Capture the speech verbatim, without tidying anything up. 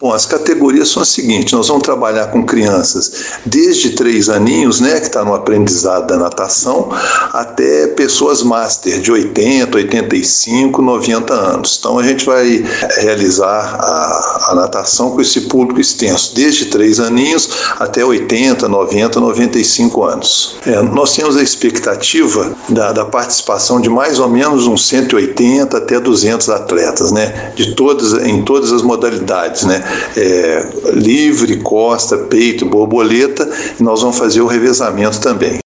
Bom, as categorias são as seguintes: nós vamos trabalhar com crianças desde três aninhos, né, que está no aprendizado da natação, até pessoas master de oitenta, oitenta e cinco, noventa anos. Então a gente vai realizar a, a natação com esse público extenso, desde três aninhos até oitenta, noventa, noventa e cinco anos. É, nós temos a expectativa da, da participação de mais ou menos uns cento e oitenta até duzentos atletas, né, de todas, em todas as modalidades, né. É, livre, costa, peito, borboleta, e nós vamos fazer o revezamento também.